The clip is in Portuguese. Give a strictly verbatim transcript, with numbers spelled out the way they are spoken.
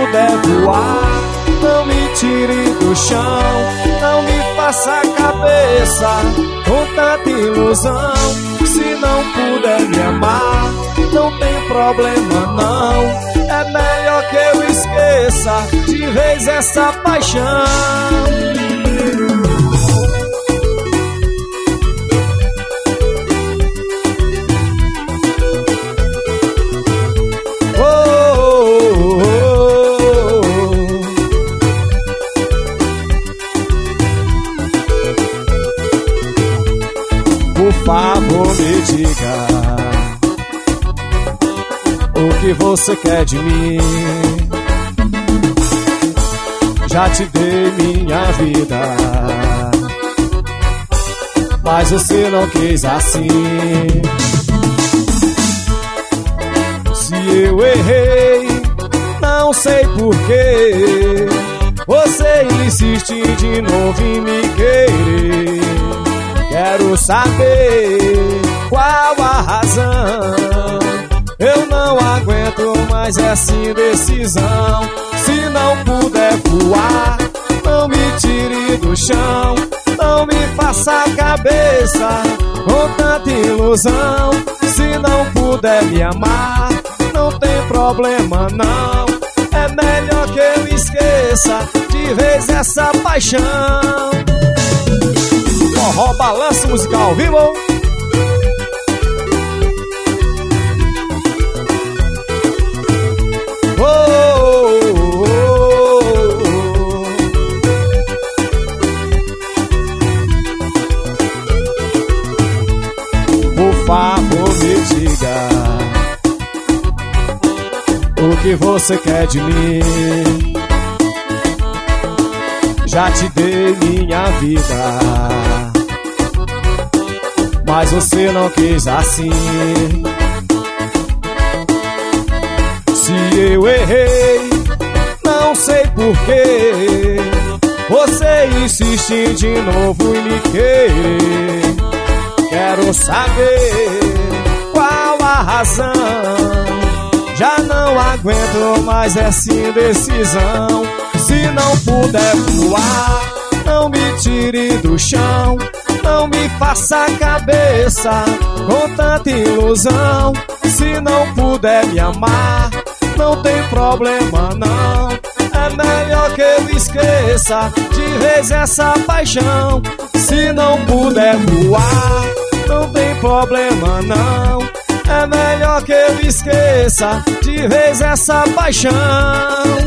puder voar, não me tire do chão, não me faça a cabeça com tanta ilusão. Se não puder me amar, não tem problema não. É melhor que eu esqueça de vez essa paixão. Por favor, me diga o que você quer de mim. Já te dei minha vida, mas você não quis assim. Se eu errei, não sei porquê, você insiste de novo em me querer. Quero saber qual a razão. Eu não aguento mais essa indecisão. Se não puder voar, não me tire do chão, não me faça a cabeça com tanta ilusão. Se não puder me amar, não tem problema não. É melhor que eu esqueça de vez essa paixão. Forró Balanço Musical, vivo! Oh, oh, oh, oh. Por favor, me diga o que você quer de mim. Já te dei minha vida, mas você não quis assim. Se eu errei, não sei porquê, você insiste de novo em me querer. Quero saber qual a razão. Já não aguento mais essa indecisão. Se não puder voar, não me tire do chão, não me faça a cabeça com tanta ilusão. Se não puder me amar, não tem problema não. É melhor que eu esqueça de vez essa paixão. Se não puder voar, não tem problema não. É melhor que eu esqueça de vez essa paixão.